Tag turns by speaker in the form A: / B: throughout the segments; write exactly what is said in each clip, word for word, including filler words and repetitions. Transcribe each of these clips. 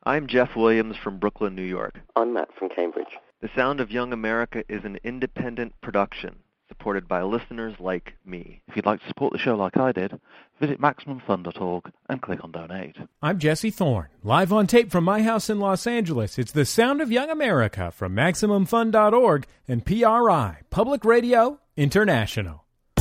A: I'm Jeff Williams from Brooklyn, New York.
B: I'm Matt from Cambridge.
A: The Sound of Young America is an independent production supported by listeners like me.
C: If you'd like to support the show like I did, visit Maximum Fund dot org and click on Donate.
D: I'm Jesse Thorne, live on tape from my house in Los Angeles. It's The Sound of Young America from Maximum Fund dot org and P R I, Public Radio International.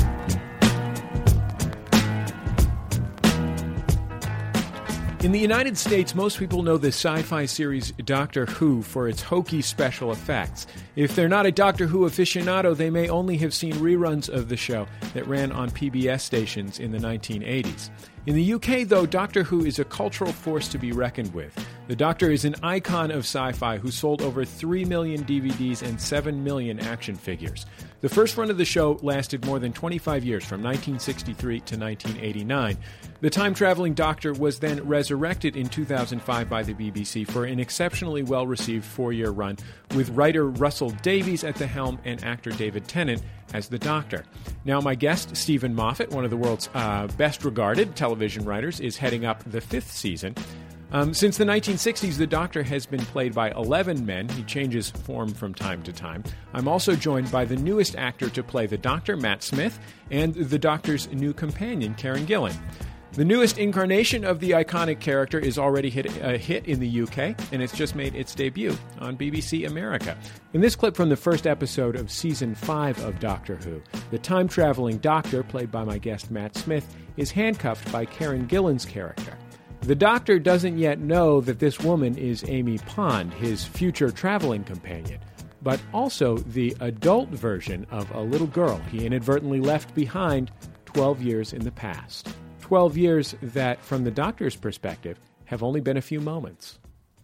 D: In the United States, most people know the sci-fi series Doctor Who for its hokey special effects. If they're not a Doctor Who aficionado, they may only have seen reruns of the show that ran on P B S stations in the nineteen eighties. In the U K, though, Doctor Who is a cultural force to be reckoned with. The Doctor is an icon of sci-fi who sold over three million D V Ds and seven million action figures. The first run of the show lasted more than twenty-five years, from nineteen sixty-three to nineteen eighty-nine. The time-traveling Doctor was then resurrected in two thousand five by the B B C for an exceptionally well-received four-year run, with writer Russell Davies at the helm and actor David Tennant as the Doctor. Now, my guest, Stephen Moffat, one of the world's uh, best-regarded television writers, is heading up the fifth season. Um, since the nineteen sixties, the Doctor has been played by eleven men. He changes form from time to time. I'm also joined by the newest actor to play the Doctor, Matt Smith, and the Doctor's new companion, Karen Gillan. The newest incarnation of the iconic character is already hit, a hit in the U K, and it's just made its debut on B B C America. In this clip from the first episode of Season five of Doctor Who, the time-traveling Doctor, played by my guest Matt Smith, is handcuffed by Karen Gillan's character. The Doctor doesn't yet know that this woman is Amy Pond, his future traveling companion, but also the adult version of a little girl he inadvertently left behind twelve years in the past. twelve years that, from the Doctor's perspective, have only been a few moments.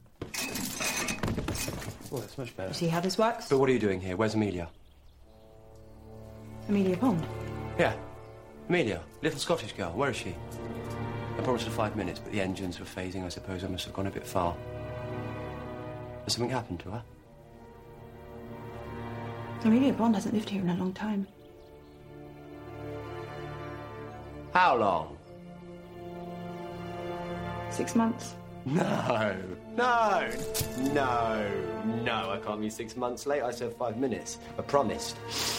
E: Oh, that's much better.
F: Does he have his wax?
E: But what are you doing here? Where's Amelia?
F: Amelia Pond?
E: Yeah. Amelia, little Scottish girl. Where is she? I promised her five minutes, but the engines were phasing. I suppose I must have gone a bit far. Has something happened to her?
F: Amelia Pond hasn't lived here in a long time.
E: How long?
F: Six months.
E: No, no, no, no. I can't be six months late. I said five minutes. I promised.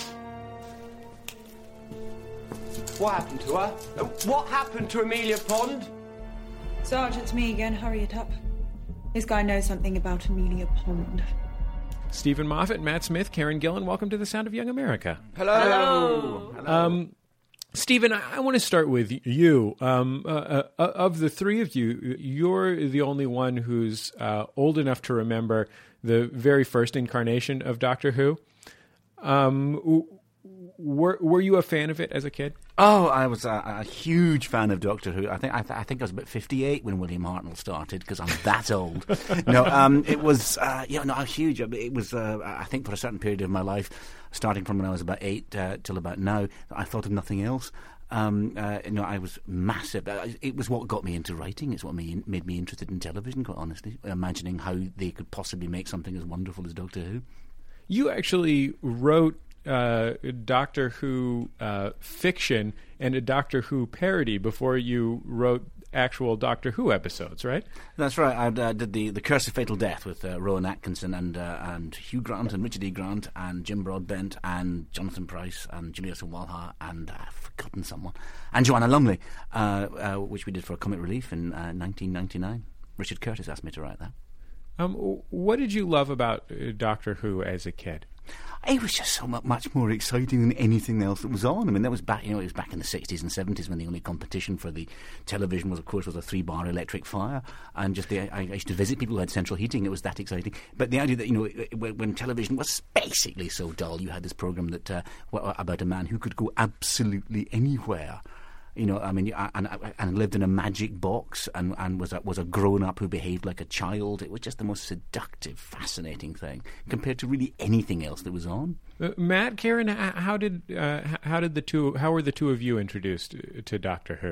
E: What happened to her? Uh, What happened to Amelia Pond?
F: Sarge, it's me again. Hurry it up. This guy knows something about Amelia Pond.
D: Stephen Moffat, Matt Smith, Karen Gillan, welcome to the Sound of Young America.
E: Hello.
D: Hello. Um, Stephen, I, I want to start with you. Um, uh, uh, of the three of you, you're the only one who's uh, old enough to remember the very first incarnation of Doctor Who. Um, were were you a fan of it as a kid?
G: Oh, I was a, a huge fan of Doctor Who. I think I, th- I think I was about fifty-eight when William Hartnell started, because I'm that old. no, um, it was uh, yeah, no, huge. It was uh, I think for a certain period of my life, starting from when I was about eight uh, till about now, I thought of nothing else. Um, uh, you know, I was massive. It was what got me into writing. It's what me, made me interested in television, quite honestly. Imagining how they could possibly make something as wonderful as Doctor Who.
D: You actually wrote Uh, Doctor Who uh, fiction and a Doctor Who parody before you wrote actual Doctor Who episodes, right?
G: That's right. I uh, did the, the Curse of Fatal Death with uh, Rowan Atkinson and uh, and Hugh Grant and Richard E. Grant and Jim Broadbent and Jonathan Pryce and Julia Sawalha and uh, I've forgotten someone, and Joanna Lumley, uh, uh, which we did for Comic Relief in uh, nineteen ninety-nine. Richard Curtis asked me to write that.
D: Um, what did you love about uh, Doctor Who as a kid?
G: It was just so much more exciting than anything else that was on. I mean, that was back, you know, it was back in the sixties and seventies when the only competition for the television was, of course, was a three-bar electric fire, and just the, I, I used to visit people who had central heating. It was that exciting. But the idea that, you know, when, when television was basically so dull, you had this program that uh, about a man who could go absolutely anywhere. You know, I mean, and and lived in a magic box, and, and was a, was a grown up who behaved like a child. It was just the most seductive, fascinating thing compared to really anything else that was on.
D: Uh, Matt, Karen, how did uh, how did the two how were the two of you introduced to Doctor Who?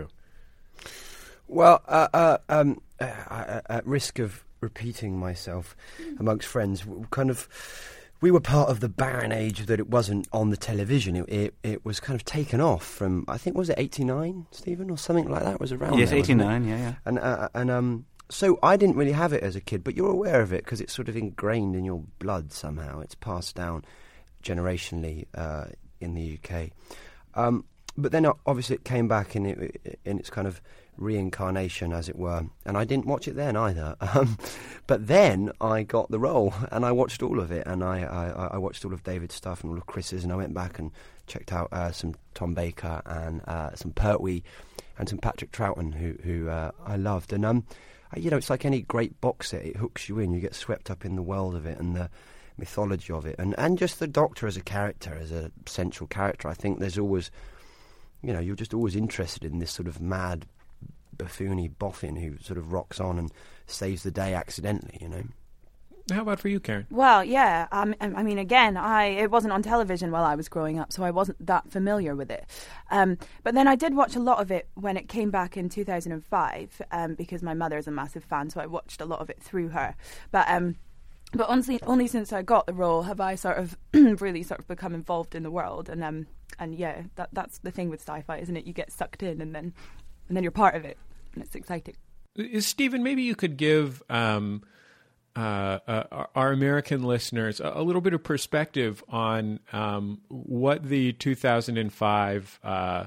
B: Well, uh, uh, um, uh, at risk of repeating myself amongst friends, kind of. We were part of the barren age that it wasn't on the television. It, it it was kind of taken off from, I think, was it eighty-nine, Stephen, or something like that? It was around
G: Yes,
B: there,
G: eighty-nine, yeah, yeah.
B: And uh, and um so I didn't really have it as a kid, but you're aware of it because it's sort of ingrained in your blood somehow. It's passed down generationally uh, in the U K. Um, but then uh, obviously it came back in, it, in its kind of reincarnation, as it were, and I didn't watch it then either. Um, but then I got the role, and I watched all of it, and I, I, I watched all of David's stuff and all of Chris's, and I went back and checked out uh, some Tom Baker and uh, some Pertwee and some Patrick Troughton, who who uh, I loved. And um, you know, it's like any great box set; it hooks you in. You get swept up in the world of it and the mythology of it, and and just the Doctor as a character, as a central character. I think there's always, you know, you're just always interested in this sort of mad, buffoony boffin who sort of rocks on and saves the day accidentally, you know.
D: How about for you, Karen?
H: Well, yeah. Um, I mean, again, I it wasn't on television while I was growing up, so I wasn't that familiar with it. Um, but then I did watch a lot of it when it came back in two thousand five, um, because my mother is a massive fan, so I watched a lot of it through her. But um, but honestly, only since I got the role have I sort of really sort of become involved in the world. And um, and yeah, that that's the thing with sci-fi, isn't it? You get sucked in, and then and then you're part of it. And it's exciting.
D: Is Stephen, maybe you could give um, uh, uh, our American listeners a, a little bit of perspective on um, what the two thousand five uh,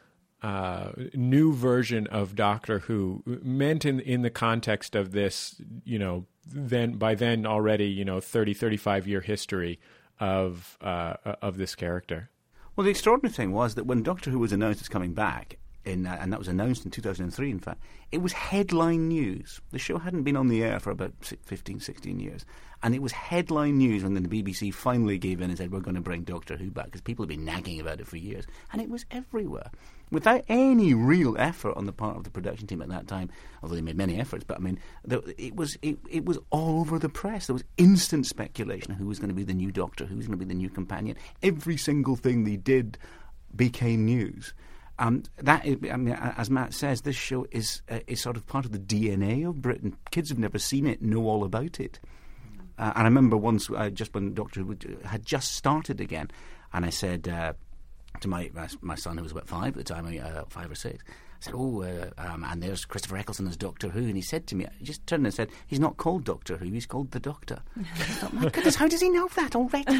D: uh, new version of Doctor Who meant in in the context of this, you know, then by then already, you know, thirty, thirty-five year history of uh, of this character.
G: Well, the extraordinary thing was that when Doctor Who was announced as coming back, In, uh, and that was announced in two thousand three, in fact, it was headline news. The show hadn't been on the air for about fifteen, sixteen years. And it was headline news when the B B C finally gave in and said, we're going to bring Doctor Who back, because people had been nagging about it for years. And it was everywhere, without any real effort on the part of the production team at that time, although they made many efforts. But, I mean, the, it was it, it was all over the press. There was instant speculation of who was going to be the new Doctor, who was going to be the new companion. Every single thing they did became news. Um, that is, I mean, as Matt says, this show is uh, is sort of part of the D N A of Britain. Kids who've never seen it know all about it. Uh, and I remember once, uh, just when Doctor Who had just started again, and I said uh, to my, my my son, who was about five at the time, uh, five or six, I said, "Oh, uh, um, and there's Christopher Eccleston as Doctor Who," and he said to me, he just turned and said, "He's not called Doctor Who, he's called the Doctor." I thought, my goodness, how does he know that already?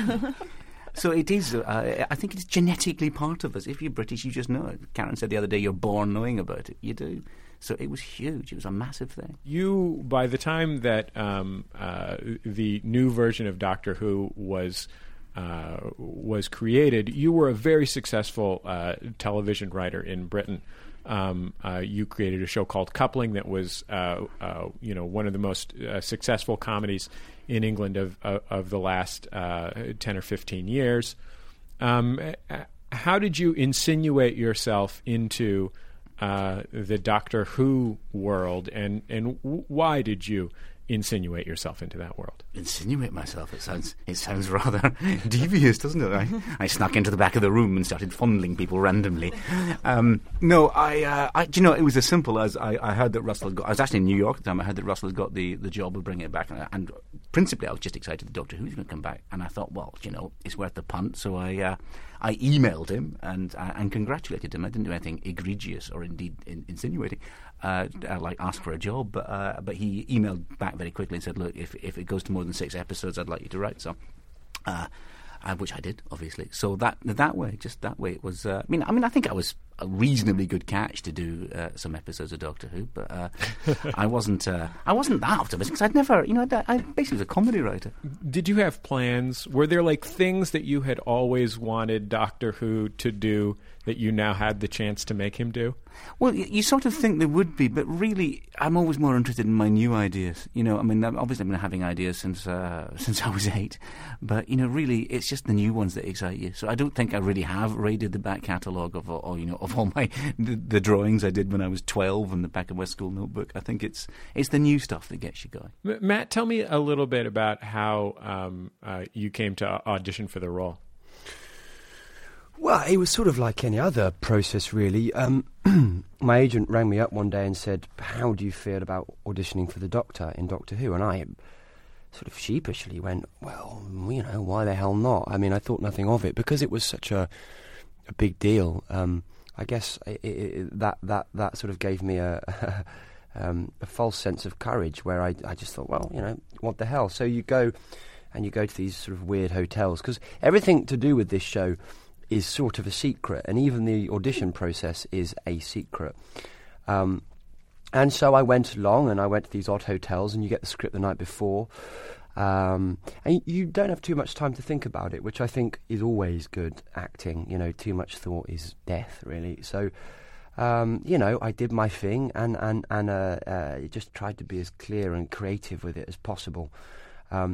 G: So it is, uh, I think it's genetically part of us. If you're British, you just know it. Karen said the other day, you're born knowing about it. You do. So it was huge. It was a massive thing.
D: You, by the time that um, uh, the new version of Doctor Who was uh, was created, you were a very successful uh, television writer in Britain. Um, uh, you created a show called Coupling that was, uh, uh, you know, one of the most uh, successful comedies in England of of, of the last uh, ten or fifteen years. Um, how did you insinuate yourself into uh, the Doctor Who world, and and why did you insinuate yourself into that world?
G: Insinuate myself? It sounds it sounds rather devious, doesn't it? I, I snuck into the back of the room and started fondling people randomly. Um, no, I, uh, I, do you know, it was as simple as I, I heard that Russell had got, I was actually in New York at the time, I heard that Russell had got the, the job of bringing it back, and, and principally I was just excited that Doctor Who was going to come back, and I thought, well, you know, it's worth the punt, so I uh, I emailed him and uh, and congratulated him. I didn't do anything egregious or indeed in, insinuating, uh, like ask for a job, but uh, but he emailed back very quickly and said, look, if if it goes to more than six episodes, I'd like you to write. So, uh, uh, which I did, obviously. So that that way, just that way, it was. Uh, I mean, I mean, I think I was a reasonably good catch to do uh, some episodes of Doctor Who, but uh, I wasn't. Uh, I wasn't that optimistic because I'd never, you know, I, I basically was a comedy writer.
D: Did you have plans? Were there like things that you had always wanted Doctor Who to do that you now had the chance to make him do?
G: Well, you, you sort of think there would be, but really, I'm always more interested in my new ideas. You know, I mean, obviously, I've been having ideas since uh, since I was eight, but you know, really, it's just the new ones that excite you. So I don't think I really have raided the back catalogue of, or you know, of all my the, the drawings I did when I was twelve in the back of my school notebook. I think it's it's the new stuff that gets you going.
D: M- Matt, tell me a little bit about how um, uh, you came to audition for the role.
B: Well, it was sort of like any other process, really. Um, my agent rang me up one day and said, how do you feel about auditioning for the Doctor in Doctor Who? And I sort of sheepishly went, well, you know, why the hell not? I mean, I thought nothing of it because it was such a a big deal. Um, I guess it, it, that, that, that sort of gave me a, um, a false sense of courage where I, I just thought, well, you know, what the hell? So you go and you go to these sort of weird hotels, because everything to do with this show is sort of a secret, and even the audition process is a secret. Um, and so I went along and I went to these odd hotels, and you get the script the night before. Um, and you don't have too much time to think about it, which I think is always good acting. You know, too much thought is death, really. So, um, you know, I did my thing and and and uh, uh, just tried to be as clear and creative with it as possible. Um,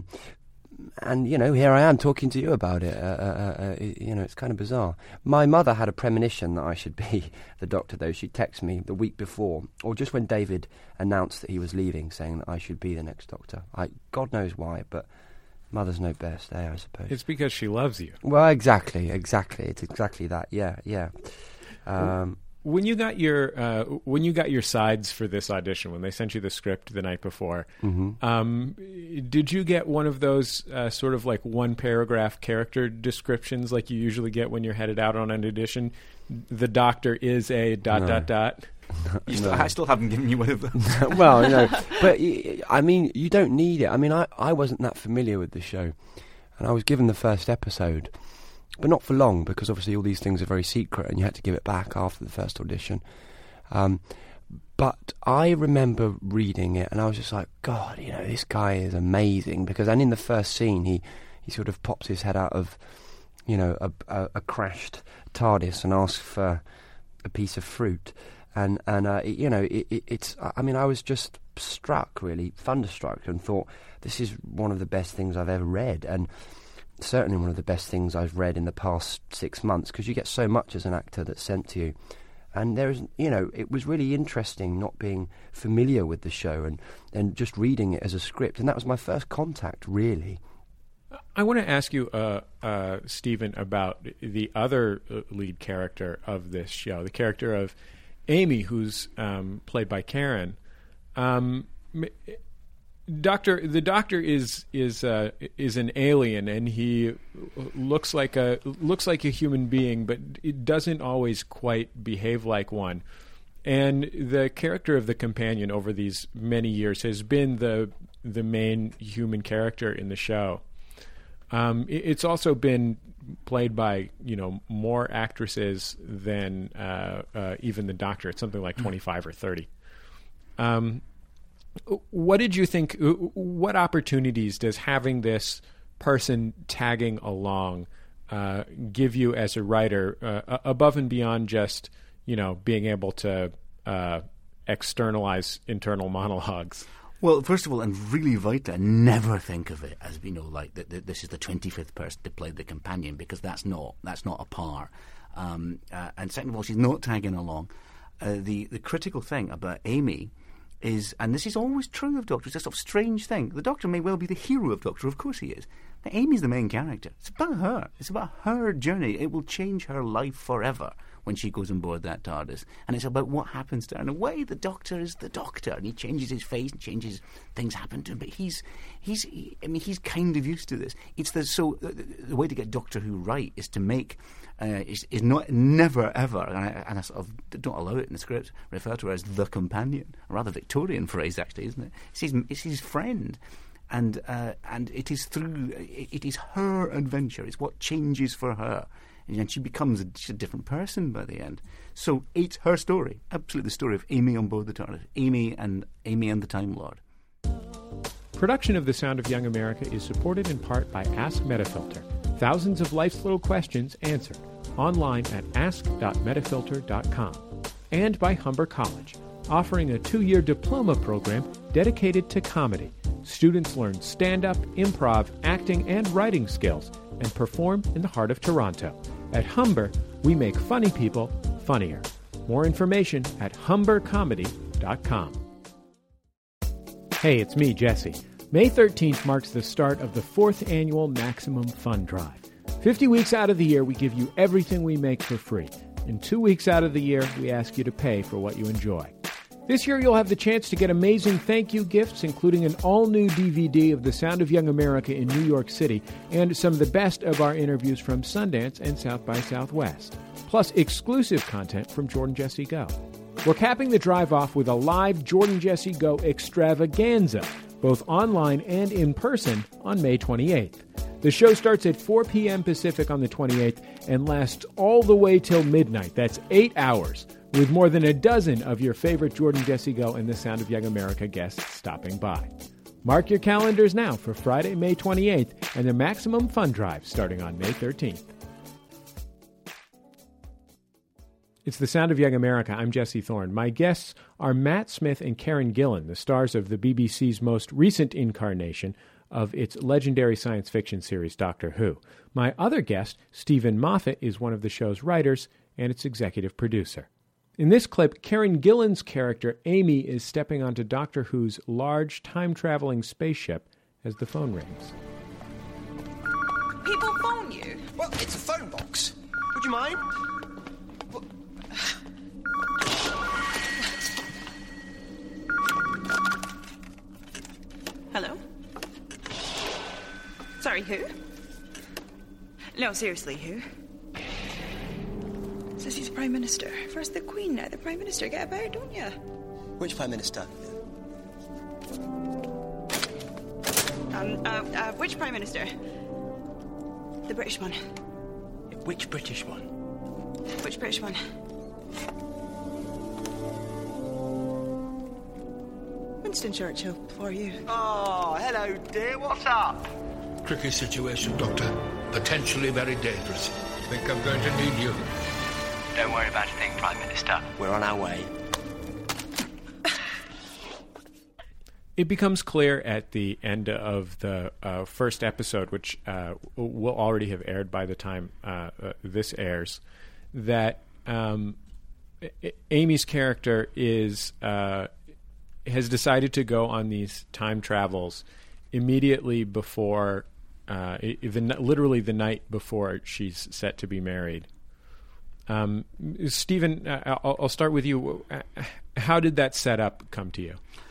B: and you know, here I am talking to you about it. Uh, uh, uh, you know, it's kind of bizarre. My mother had a premonition that I should be the Doctor, though. She texted me the week before, or just when David announced that he was leaving, saying that I should be the next Doctor. I, God knows why, but mothers know best, eh, I suppose.
D: It's because she loves you.
B: Well, exactly, exactly. It's exactly that. Yeah, yeah. Um,
D: When you got your uh, when you got your sides for this audition, when they sent you the script the night before,
B: mm-hmm.
D: um, did you get one of those uh, sort of like one paragraph character descriptions like you usually get when you're headed out on an audition? The Doctor is a dot
B: no.
D: dot dot.
G: You still, I still haven't given you one of them.
B: Well, you know, but I mean, you don't need it. I mean, I, I wasn't that familiar with the show, and I was given the first episode. But not for long, because obviously all these things are very secret and you had to give it back after the first audition. Um, but I remember reading it and I was just like, God, you know, this guy is amazing. Because and in the first scene, he, he sort of pops his head out of, you know, a, a, a crashed TARDIS and asks for a piece of fruit. And, and uh, it, you know, it, it, it's, I mean, I was just struck, really, thunderstruck, and thought, this is one of the best things I've ever read. And certainly one of the best things I've read in the past six months, because you get so much as an actor that's sent to you. And there's, you know, it was really interesting not being familiar with the show and, and just reading it as a script. And that was my first contact, really.
D: I want to ask you, uh, uh, Stephen, about the other lead character of this show, the character of Amy, who's um, played by Karen. Um, Doctor, the Doctor is is uh, is an alien, and he looks like a looks like a human being, but it doesn't always quite behave like one. And the character of the companion over these many years has been the the main human character in the show. Um, it, it's also been played by you know more actresses than uh, uh, even the Doctor. It's something like twenty-five or thirty. Um, What did you think, what opportunities does having this person tagging along uh, give you as a writer uh, above and beyond just, you know, being able to uh, externalize internal monologues?
G: Well, first of all, and really vital, never think of it as, you know, like that, that this is the twenty-fifth person to play the companion, because that's not that's not a par. Um, uh, and second of all, she's not tagging along. Uh, the, the critical thing about Amy is, and this is always true of Doctor, it's a sort of strange thing. The Doctor may well be the hero of Doctor, of course he is. Now, Amy's the main character. It's about her. It's about her journey. It will change her life forever when she goes on board that TARDIS. And it's about what happens to her. In a way, the Doctor is the Doctor, and he changes his face and changes, things happen to him. But he's, he's, he, I mean, he's kind of used to this. It's the, so, the, the way to get Doctor Who right is to make, uh, is, is not, never ever, and I, and I sort of don't allow it in the script, refer to her as the companion. A rather Victorian phrase, actually, isn't it? It's his, it's his friend. And uh, and it is through it, it is her adventure. It's what changes for her, and she becomes a, she's a different person by the end. So it's her story, absolutely the story of Amy on board the TARDIS, Amy and Amy and the Time Lord.
D: Production of The Sound of Young America is supported in part by Ask Metafilter. Thousands of life's little questions answered online at ask dot metafilter dot com, and by Humber College, offering a two-year diploma program dedicated to comedy. Students learn stand-up, improv, acting, and writing skills and perform in the heart of Toronto. At Humber, we make funny people funnier. More information at humber comedy dot com. Hey, it's me, Jesse. May thirteenth marks the start of the fourth annual Maximum Fun Drive. fifty weeks out of the year, we give you everything we make for free. And two weeks out of the year, we ask you to pay for what you enjoy. This year, you'll have the chance to get amazing thank you gifts, including an all-new D V D of The Sound of Young America in New York City and some of the best of our interviews from Sundance and South by Southwest, plus exclusive content from Jordan Jesse Go. We're capping the drive off with a live Jordan Jesse Go extravaganza, both online and in person, on May twenty-eighth. The show starts at four p.m. Pacific on the twenty-eighth and lasts all the way till midnight. That's eight hours, with more than a dozen of your favorite Jordan Jesse Go and the Sound of Young America guests stopping by. Mark your calendars now for Friday, May twenty-eighth, and the Maximum Fun Drive starting on May thirteenth. It's the Sound of Young America. I'm Jesse Thorne. My guests are Matt Smith and Karen Gillan, the stars of the B B C's most recent incarnation of its legendary science fiction series, Doctor Who. My other guest, Stephen Moffat, is one of the show's writers and its executive producer. In this clip, Karen Gillan's character, Amy, is stepping onto Doctor Who's large time-traveling spaceship as the phone rings.
I: People phone you?
J: Well, it's a phone box. Would you mind? Well...
F: Hello? Sorry, who? No, seriously, who? Says he's Prime Minister. First the Queen, now the Prime Minister. Get about, don't you?
J: Which Prime Minister?
F: Um, uh, uh, which Prime Minister? The British one.
J: Which British one?
F: Which British one? Winston Churchill, for you.
J: Oh, hello, dear. What's up?
K: Tricky situation, Doctor. Potentially very dangerous. Think I'm going to need you.
J: Don't worry about a thing, Prime Minister. We're on our way.
D: It becomes clear at the end of the uh, first episode, which uh, will already have aired by the time uh, uh, this airs, that um, Amy's character is uh, has decided to go on these time travels immediately before, uh, the, literally the night before she's set to be married. Um, Stephen, uh, I'll, I'll start with you. How did that setup come to you?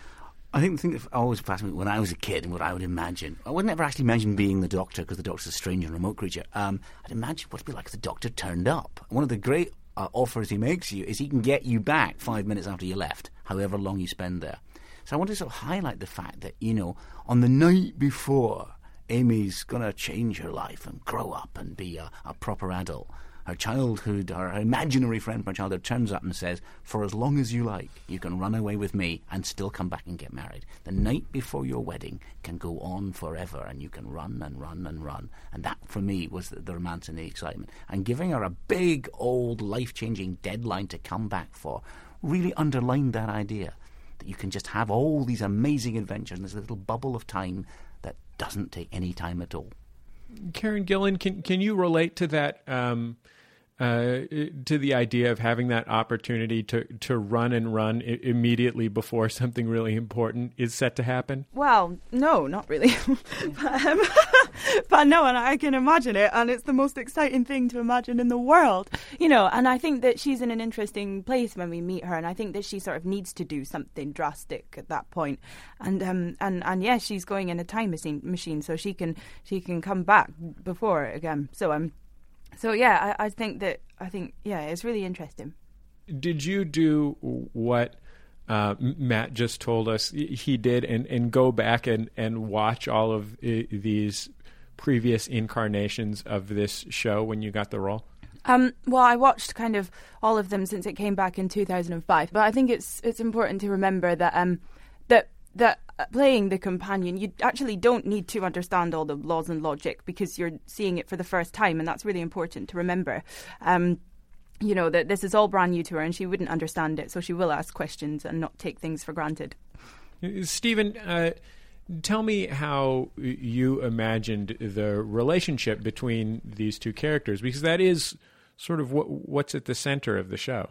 G: I think the thing that always fascinated me when I was a kid and what I would imagine, I would never actually imagine being the Doctor because the Doctor's a strange and remote creature. Um, I'd imagine what it'd be like if the Doctor turned up. One of the great uh, offers he makes you is he can get you back five minutes after you left, however long you spend there. So I want to sort of highlight the fact that, you know, on the night before Amy's going to change her life and grow up and be a, a proper adult, her childhood, her imaginary friend from her childhood turns up and says, for as long as you like, you can run away with me and still come back and get married. The night before your wedding can go on forever and you can run and run and run. And that, for me, was the, the romance and the excitement. And giving her a big, old, life-changing deadline to come back for really underlined that idea that you can just have all these amazing adventures in this little bubble of time that doesn't take any time at all.
D: Karen Gillan, can can you relate to that, um, uh, to the idea of having that opportunity to, to run and run I- immediately before something really important is set to happen?
H: Well, no, not really. but, um, but no, and I can imagine it, and it's the most exciting thing to imagine in the world. You know, and I think that she's in an interesting place when we meet her, and I think that she sort of needs to do something drastic at that point. And um, and and yes, yeah, she's going in a time machine, machine, so she can she can come back before again. So um, so yeah, I, I think that I think yeah, it's really interesting.
D: Did you do what uh, Matt just told us he did, and, and go back and, and watch all of I- these previous incarnations of this show when you got the role?
H: Um, well, I watched kind of all of them since it came back in two thousand five, but I think it's it's important to remember that um, that that playing the companion, you actually don't need to understand all the laws and logic because you're seeing it for the first time, and that's really important to remember. Um, you know, that this is all brand new to her, and she wouldn't understand it, so she will ask questions and not take things for granted.
D: Stephen, uh, tell me how you imagined the relationship between these two characters, because that is sort of what what's at the center of the show.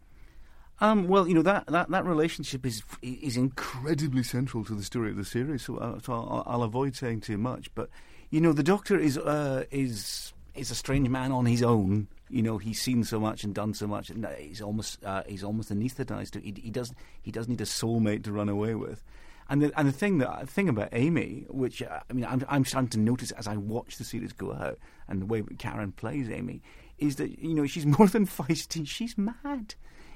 G: Um, well, you know, that, that, that relationship is is incredibly central to the story of the series, so, uh, so I'll, I'll avoid saying too much. But, you know, the Doctor is uh, is is a strange man on his own. You know, he's seen so much and done so much, and he's almost uh, he's almost anaesthetised. He, he does he does need a soulmate to run away with. And the and the thing that the thing about Amy, which uh, I mean, I'm I'm starting to notice as I watch the series go out, and the way Karen plays Amy, is that, you know, she's more than feisty. She's mad.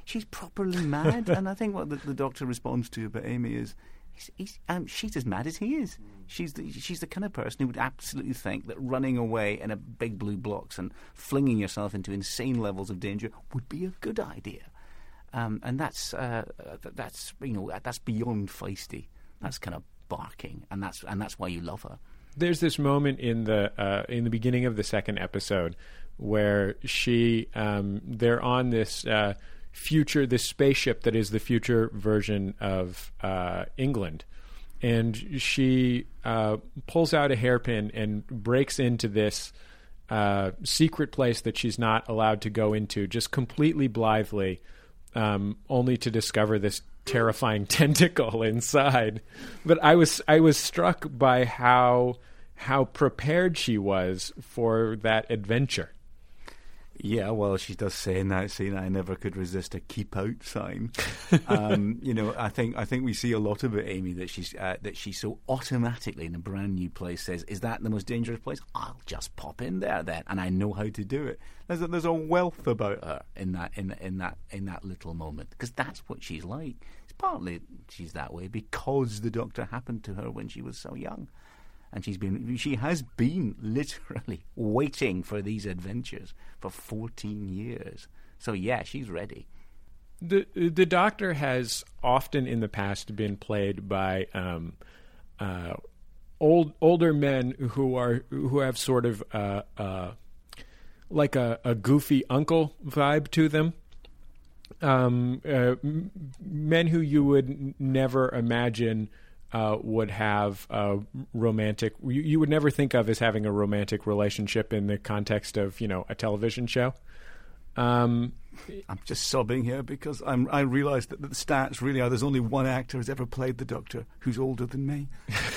G: she's properly mad. And I think what the, the Doctor responds to about Amy is, he's, he's, um, she's as mad as he is. She's the, she's the kind of person who would absolutely think that running away in a big blue box and flinging yourself into insane levels of danger would be a good idea. Um, and that's uh, that's you know that's beyond feisty. That's kind of barking, and that's and that's why you love her.
D: There's this moment in the uh, in the beginning of the second episode where she um, they're on this uh, future this spaceship that is the future version of uh, England, and she uh, pulls out a hairpin and breaks into this uh, secret place that she's not allowed to go into, just completely blithely. Um, only to discover this terrifying tentacle inside. But I was I was struck by how how prepared she was for that adventure.
G: Yeah, well, she does say in that scene, "I never could resist a keep out sign." um, you know, I think I think we see a lot about Amy that she's uh, that she so automatically in a brand new place says, "Is that the most dangerous place? I'll just pop in there then, and I know how to do it." There's a, there's a wealth about her in that in in that in that little moment, because that's what she's like. It's partly she's that way because the Doctor happened to her when she was so young. And she's been, she has been literally waiting for these adventures for fourteen years. So yeah, she's ready.
D: The the Doctor has often in the past been played by um, uh, old older men who are who have sort of uh, uh, like a, a goofy uncle vibe to them. Um, uh, m- men who you would n- never imagine. Uh, would have a romantic. You, you would never think of as having a romantic relationship in the context of, you know, a television show. Um,
G: I'm just sobbing here because I'm, I realise that the stats really are. There's only one actor who's ever played the Doctor who's older than me.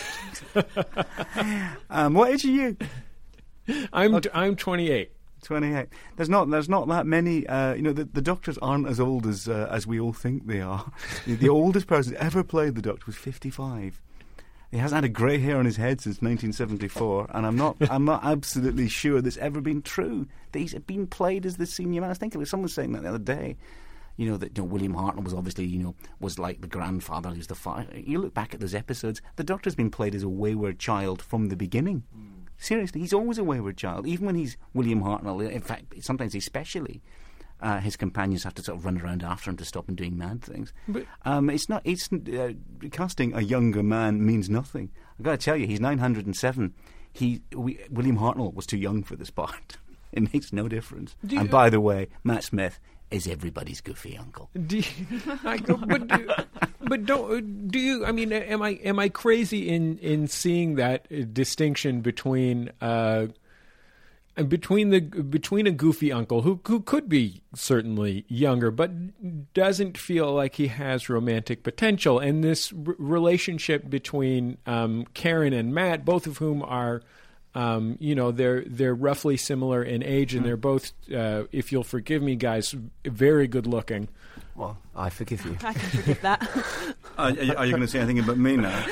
G: um, what age are you?
D: I'm okay. I'm twenty-eight.
G: twenty-eight. There's not there's not that many. Uh, you know, the, the Doctors aren't as old as uh, as we all think they are. the, the oldest person ever played the Doctor was fifty-five. He hasn't had a grey hair on his head since nineteen seventy-four, and I'm not I'm not absolutely sure that's ever been true. That he's been played as the senior man. I was thinking, someone was saying that the other day. You know that you know, William Hartnell was obviously you know was like the grandfather who's the father. You look back at those episodes. The Doctor's been played as a wayward child from the beginning. Mm. Seriously, he's always a wayward child, even when he's William Hartnell. In fact, sometimes especially, uh, his companions have to sort of run around after him to stop him doing mad things. But um, it's not. It's uh, casting a younger man means nothing. I've got to tell you, he's nine hundred and seven. He we, William Hartnell was too young for this part. It makes no difference. You, and by the way, Matt Smith is everybody's goofy uncle.
D: Do you, I, but, do, but don't do you? I mean, am I am I crazy in, in seeing that distinction between uh, between the between a goofy uncle who who could be certainly younger, but doesn't feel like he has romantic potential, and this r- relationship between um, Karen and Matt, both of whom are. Um, you know, they're they're roughly similar in age, and they're both, uh, if you'll forgive me, guys, very good looking.
B: Well, I forgive you.
H: I can forgive that.
G: are, are you, you going to say anything about me now?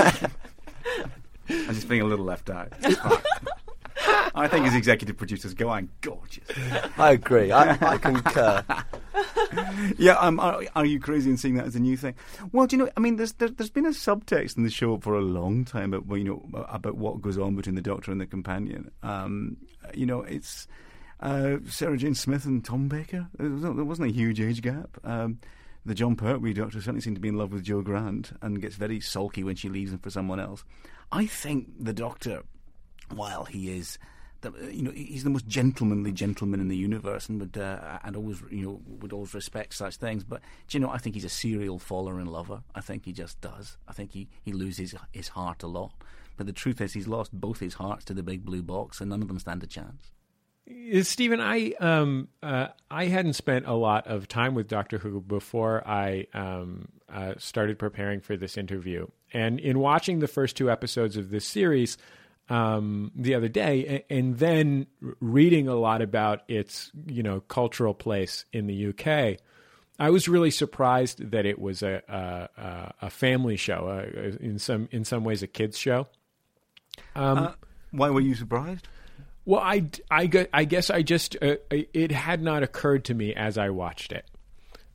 G: I'm just being a little left out. I think his executive producer's going gorgeous.
B: I agree. I, I concur.
G: Yeah, um, are, are you crazy in seeing that as a new thing? Well, do you know? I mean, there's there, there's been a subtext in the show for a long time about you know about what goes on between the Doctor and the companion. Um, you know, it's uh, Sarah Jane Smith and Tom Baker. There, was, there wasn't a huge age gap. Um, the John Pertwee Doctor certainly seemed to be in love with Jo Grant and gets very sulky when she leaves him for someone else. I think the Doctor, while he is. The, you know, he's the most gentlemanly gentleman in the universe, and would uh, and always, you know, would always respect such things. But do you know, I think he's a serial faller and lover. I think he just does. I think he, he loses his heart a lot. But the truth is, he's lost both his hearts to the big blue box, and none of them stand a chance.
D: Stephen, I um uh, I hadn't spent a lot of time with Doctor Who before I um uh, started preparing for this interview, and in watching the first two episodes of this series. Um, the other day, and then reading a lot about its, you know, cultural place in the U K, I was really surprised that it was a a, a family show, uh, in some in some ways a kids show. Um,
G: uh, why were you surprised?
D: Well, I, I, I guess I just uh, it had not occurred to me as I watched it.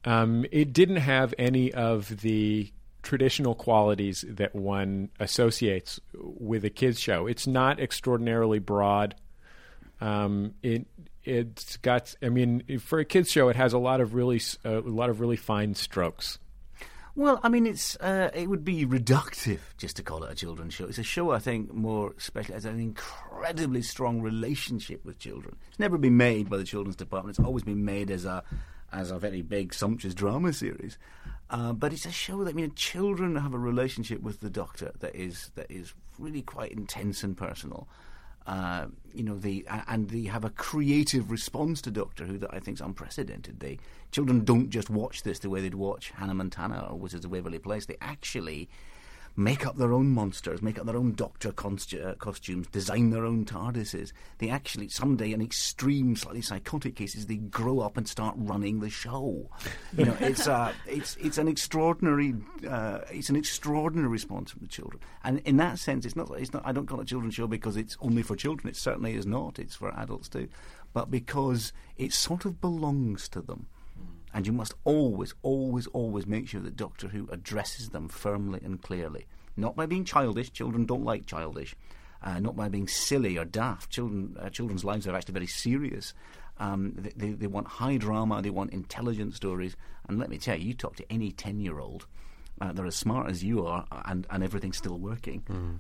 D: Um, it didn't have any of the traditional qualities that one associates with a kids show. It's not extraordinarily broad. Um, it it's got. I mean, for a kids show, it has a lot of really uh, a lot of really fine strokes.
G: Well, I mean, it's uh, it would be reductive just to call it a children's show. It's a show, I think, more especially has an incredibly strong relationship with children. It's never been made by the children's department. It's always been made as a as a very big, sumptuous drama series. Uh, but it's a show that, I mean, children have a relationship with the Doctor that is that is really quite intense and personal. Uh, you know, the and they have a creative response to Doctor Who that I think is unprecedented. They children don't just watch this the way they'd watch Hannah Montana or Wizards of Waverly Place. They actually make up their own monsters, make up their own Doctor costu- uh, costumes, design their own TARDISes. They actually, someday, in extreme, slightly psychotic cases, they grow up and start running the show. You know, it's uh, it's it's an extraordinary uh, it's an extraordinary response from the children. And in that sense, it's not it's not. I don't call it a children's show because it's only for children. It certainly is not. It's for adults too, but because it sort of belongs to them. And you must always, always, always make sure that Doctor Who addresses them firmly and clearly. Not by being childish. Children don't like childish. Uh, not by being silly or daft. Children, uh, children's lives are actually very serious. Um, they, they, they want high drama. They want intelligent stories. And let me tell you, you talk to any ten-year-old, uh, they're as smart as you are, and, and everything's still working.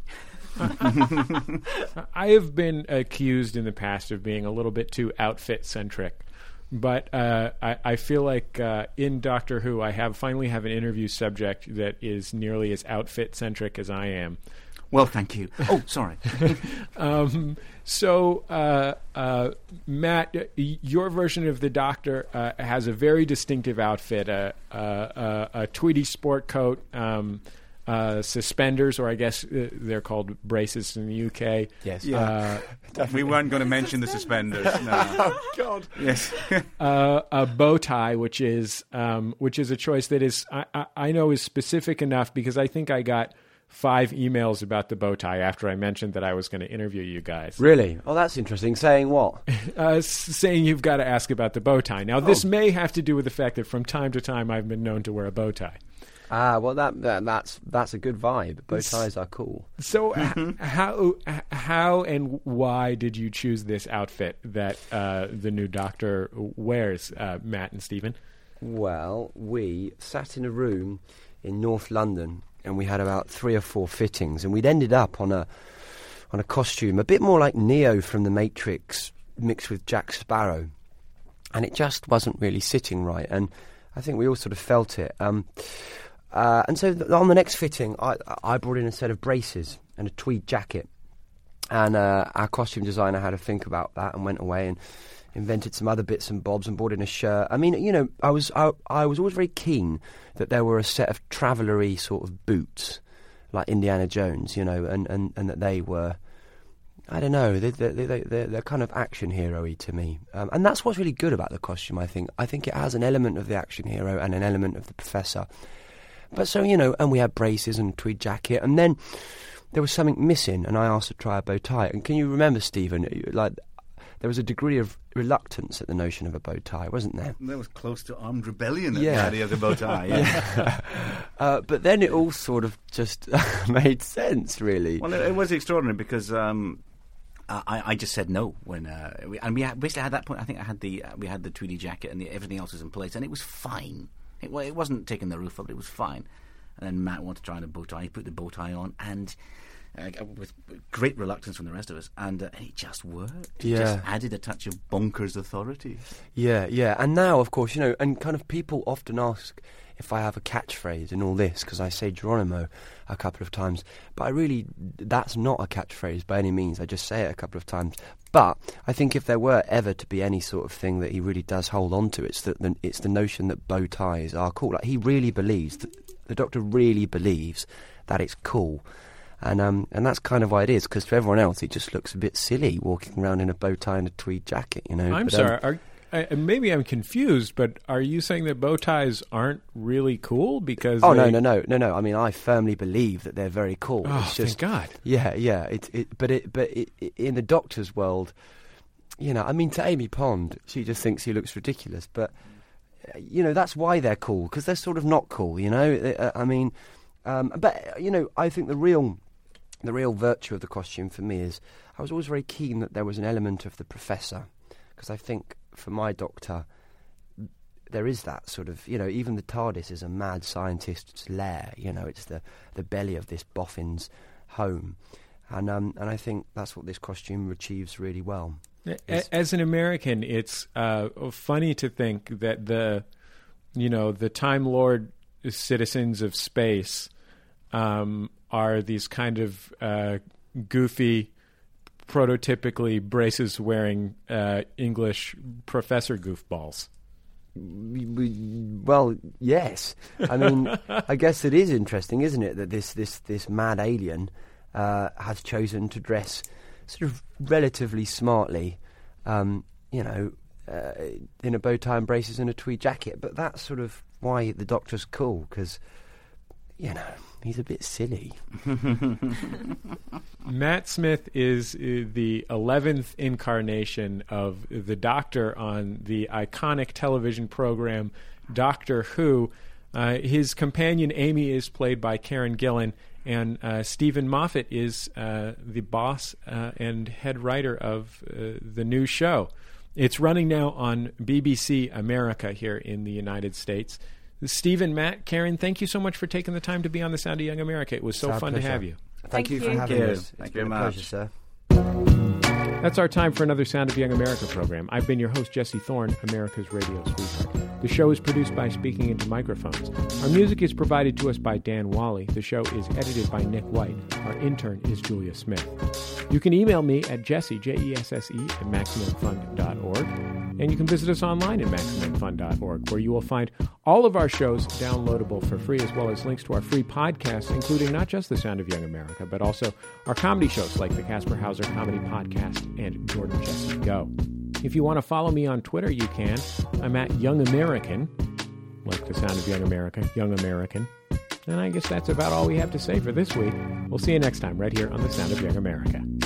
D: Mm. I have been accused in the past of being a little bit too outfit-centric. But uh, I, I feel like uh, in Doctor Who, I have finally have an interview subject that is nearly as outfit-centric as I am.
G: Well, thank you. Oh, sorry.
D: um, so, uh, uh, Matt, your version of the Doctor uh, has a very distinctive outfit, a, a, a, a tweedy sport coat, um, uh, suspenders, or I guess uh, they're called braces in the U K.
I: Yes.
D: Yeah.
I: Uh, we weren't going to mention the suspenders. No.
D: Oh, God.
I: Yes.
D: uh, a bow tie, which is um, which is a choice that is I, I, I know is specific enough because I think I got five emails about the bow tie after I mentioned that I was going to interview you guys.
B: Really? Oh, that's interesting. Saying what?
D: uh, saying you've got to ask about the bow tie. Now, this oh. may have to do with the fact that from time to time I've been known to wear a bow tie.
B: Ah, well, that, that that's that's a good vibe. Bow ties are cool.
D: So, h- how how and why did you choose this outfit that uh, the new Doctor wears, uh, Matt and Stephen?
B: Well, we sat in a room in North London, and we had about three or four fittings, and we'd ended up on a on a costume a bit more like Neo from The Matrix, mixed with Jack Sparrow, and it just wasn't really sitting right. And I think we all sort of felt it. Um, Uh, and so th- on the next fitting, I, I brought in a set of braces and a tweed jacket. And uh, our costume designer had to think about that and went away and invented some other bits and bobs and brought in a shirt. I mean, you know, I was I, I was always very keen that there were a set of travellery sort of boots, like Indiana Jones, you know, and, and, and that they were, I don't know, they, they, they, they're, they're kind of action hero-y to me. Um, and that's what's really good about the costume, I think. I think it has an element of the action hero and an element of the Professor. But so, you know, and we had braces and a tweed jacket, and then there was something missing, and I asked to try a bow tie. And can you remember, Stephen, like, there was a degree of reluctance at the notion of a bow tie, wasn't there?
I: There was close to armed rebellion at
B: yeah.
I: the idea of the bow tie, yeah.
B: yeah. uh, but then it all sort of just made sense, really.
G: Well, it, it was extraordinary because um, I, I just said no when, uh, we, and we had, basically at that point, I think I had the uh, we had the tweedy jacket and the, everything else was in place, and it was fine. It, well, it wasn't taking the roof off, it was fine. And then Matt wanted to try on a bow tie. He put the bow tie on, and uh, with great reluctance from the rest of us, and, uh, and it just worked. It
B: yeah.
G: just added a touch of bonkers authority.
B: Yeah, yeah. And now, of course, you know, and kind of people often ask if I have a catchphrase in all this, because I say Geronimo a couple of times. But I really, that's not a catchphrase by any means. I just say it a couple of times. But I think if there were ever to be any sort of thing that he really does hold on to, it's that the, it's the notion that bow ties are cool. Like, he really believes, that, the Doctor really believes that it's cool. And um, and that's kind of why it is, because to everyone else it just looks a bit silly walking around in a bow tie and a tweed jacket, you know.
D: I'm
B: but,
D: sorry,
B: um,
D: are, I, maybe I'm confused, but are you saying that bow ties aren't really cool? Because
B: Oh,
D: they...
B: no, no, no, no, no. I mean, I firmly believe that they're very cool.
D: Oh,
B: it's just,
D: thank God.
B: Yeah, yeah. It, it, but it, but it, it, in the Doctor's world, you know, I mean, to Amy Pond, she just thinks he looks ridiculous, but you know, that's why they're cool, because they're sort of not cool, you know. Uh, I mean, um, but you know, I think the real, the real virtue of the costume for me is I was always very keen that there was an element of the professor, because I think for my Doctor, there is that sort of, you know, even the TARDIS is a mad scientist's lair, you know, it's the, the belly of this boffin's home. And um, and I think that's what this costume achieves really well.
D: As an American, it's uh, funny to think that the, you know, the Time Lord citizens of space um, are these kind of uh, goofy, prototypically braces-wearing uh, English professor goofballs.
B: Well, yes. I mean, I guess it is interesting, isn't it, that this this this mad alien uh, has chosen to dress sort of relatively smartly, um, you know, uh, in a bow tie and braces and a tweed jacket. But that's sort of why the Doctor's cool, because, you know, he's a bit silly.
D: Matt Smith is uh, the eleventh incarnation of the Doctor on the iconic television program Doctor Who. Uh, his companion Amy is played by Karen Gillan, and uh, Stephen Moffat is uh, the boss uh, and head writer of uh, the new show. It's running now on B B C America here in the United States. Stephen, Matt, Karen, thank you so much for taking the time to be on The Sound of Young America. It was so fun to have you.
B: Thank, Thank you for you. having
I: you.
B: us.
I: Thank
B: It's
I: you
B: been
I: very
B: a
I: much.
B: pleasure, sir.
D: That's our time for another Sound of Young America program. I've been your host, Jesse Thorne, America's radio sweetheart. The show is produced by Speaking Into Microphones. Our music is provided to us by Dan Wally. The show is edited by Nick White. Our intern is Julia Smith. You can email me at Jesse, J E S S E, at maximum fund dot org. And you can visit us online at maximum fund dot org, where you will find all of our shows downloadable for free, as well as links to our free podcasts, including not just The Sound of Young America, but also our comedy shows like the Casper Hauser Comedy Podcast and Jordan Jesse Go. If you want to follow me on Twitter, you can. I'm at Young American, like The Sound of Young America, Young American. And I guess that's about all we have to say for this week. We'll see you next time right here on The Sound of Young America.